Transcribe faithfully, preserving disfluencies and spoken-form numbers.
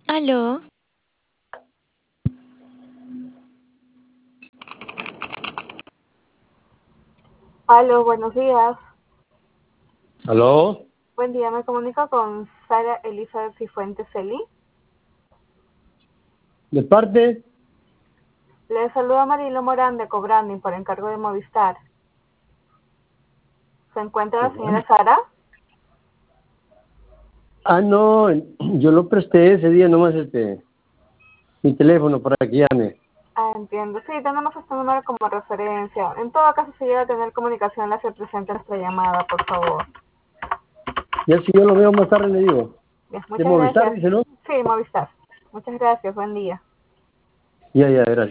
Aló, Aló, buenos días. ¿Aló? Buen día, me comunico con Sara Elizabeth Cifuentes Eli. ¿De parte? Le saluda Marilo Morán de Cobranding por encargo de Movistar. ¿Se encuentra la señora Sara? Ah, no, yo lo presté ese día nomás este, mi teléfono para que llame. Ah, entiendo. Sí, tenemos este número como referencia. En todo caso, si llega a tener comunicación, le hace presente nuestra llamada, por favor. Ya si yo lo veo más tarde le digo. Bien, De muchas Movistar, gracias. dice, ¿no? Sí, Movistar. Muchas gracias, buen día. Ya, ya, gracias.